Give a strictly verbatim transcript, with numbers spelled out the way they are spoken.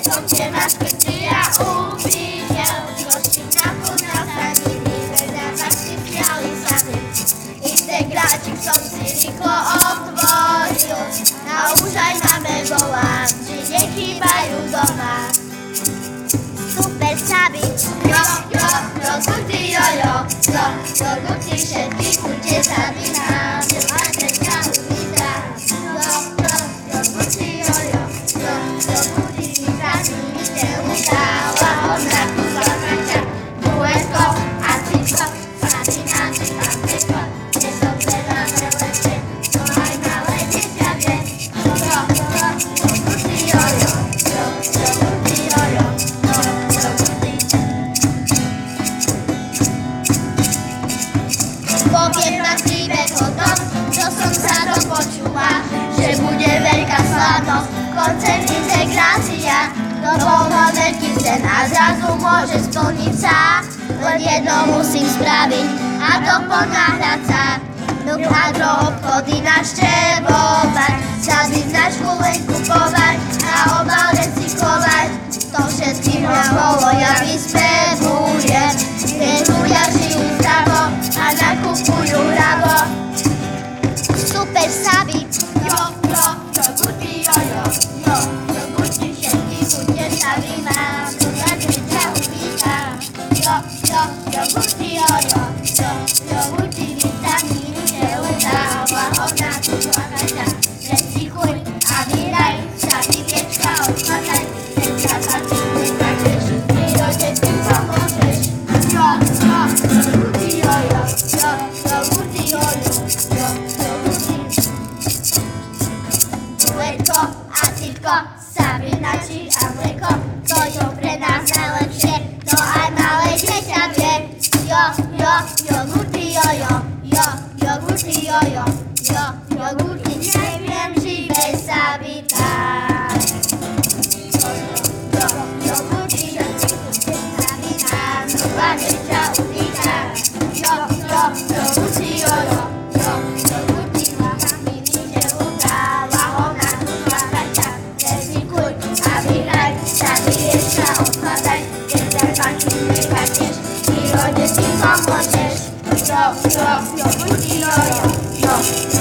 Gdzie masz ja uwidział, gości na podnasadili, wydawawcy śmiały samy. Integraci chcący tylko otworzył, nauczaj mamy wołam, czy nie kiwają do nas. Super sabi, jo, jo, jo, guty, jo, jo, jo, jo, guty, szedli, gdzie Sabina, że macie ciało wita. Jo, jo, jo, guty, jo, jo, jo, jo, guty, Sabina, mi się udała, ona kurwa kacia, bułeczko, a ty co, Sabina, ty tam tylko, nie dobrze na mełesie, to aj małe dzieciakie. Jo, jo, jo, jo, guty, jo, jo, jo, jo, guty, jo, jo, jo, jo, guty. Powiem na chwilę chodą, co sąsiada poczuła, że będzie wielka sławność, koncert integracja. No bo ma wielki sen, a zrazu może stolnica. To jedno musi sprawić, a to ponadlaca. No kadro obchody naszczewować, sady na szkołę kupować, a oba recyklować. To wszystkim mało ja mi spewuję, kieruję żył prawo, a nakupują prawo. Super sabi, jo, jo, jo, guty, jo, jo, jo, jo, guty, siedli, guty, Sabina, to znaczy ciało wita. Jo, jo, jo, guty, jo, jo, jo, jo, guty, witaminy się udała, ona tu łakacia, recykuj, a miraj, sabi wieczka odkładaj, wieczka sabi, wieczka krzyż, i do ciebie pomożesz. Jo, jo, jo, guty, jo, jo, jo, jo, guty, jo, jo, jo, jo, guty. Mleko, a tylko Sabina ci, a mleko to dobre na najlepsze, to aj małe dzieciak wie. Jo, jo, jogurty, jo, jo, jo, jogurty, jo, jo, jo, jogurty, nie wiem, czy bez Sabita. Jo, jo, jo, jogurty, jogurty, Sabina, nowa życia ubita. Jo, jo, jogurty, jo, jo, jo, jogurty, łapami mi się udała, ona kurwa kacia, recykuj, a wygraj, sabi jeszcze odkładaj, kiedy walki wykadziesz i rodzic ci pomożesz. Jo, jo, jogurty, jo, jo, jo.